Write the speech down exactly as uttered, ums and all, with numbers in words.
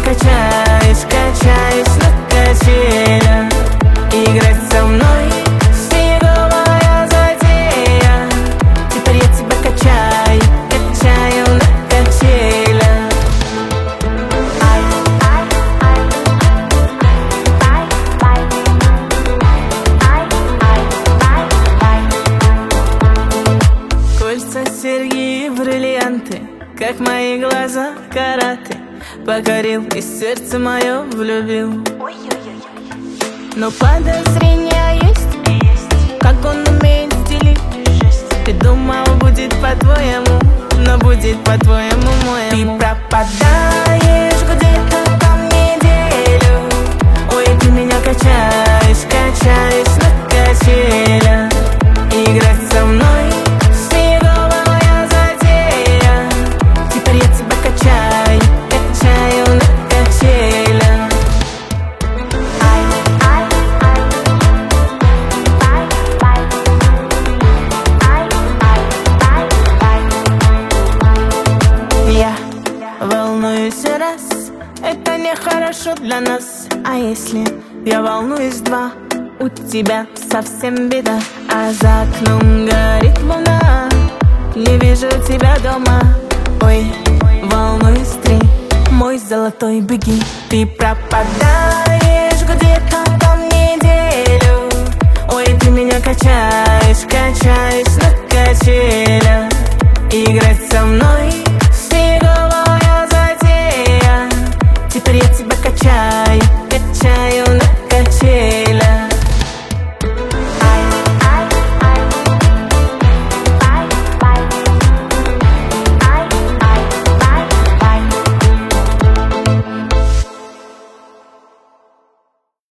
качаюсь, качаюсь на качелях. Играть со мной фиговая затея. Теперь я тебя качаю, качаю на качелях. Ай, ай, ай, ай, ай, ай, ай, ай, ай. Кольца, серьги и бриллианты, как мои глаза караты. Покорил и сердце мое влюбил. Но подозрения есть, как он умеет стелить. Ты думал, будет по-твоему, но будет по-твоему моему. Ты пропадаешь где-то там неделю. Ой, ты меня качаешь, качаешь на качелях. Играть со мной фиговая затея. Теперь я тебя качаю, качаю на качелях. Ай, ай, ай, ай, ай, ай, ай, ай, ай. Я волнуюсь раз, это нехорошо для нас. А если я волнуюсь два, у тебя совсем беда. А за окном горит луна, не вижу тебя дома. Ой, волнуюсь три, мой золотой беги. Ты пропадаешь где-то там неделю. Ой, ты меня качаешь, качаешь на качелях. Играть со мной фиговая затея. Теперь я тебя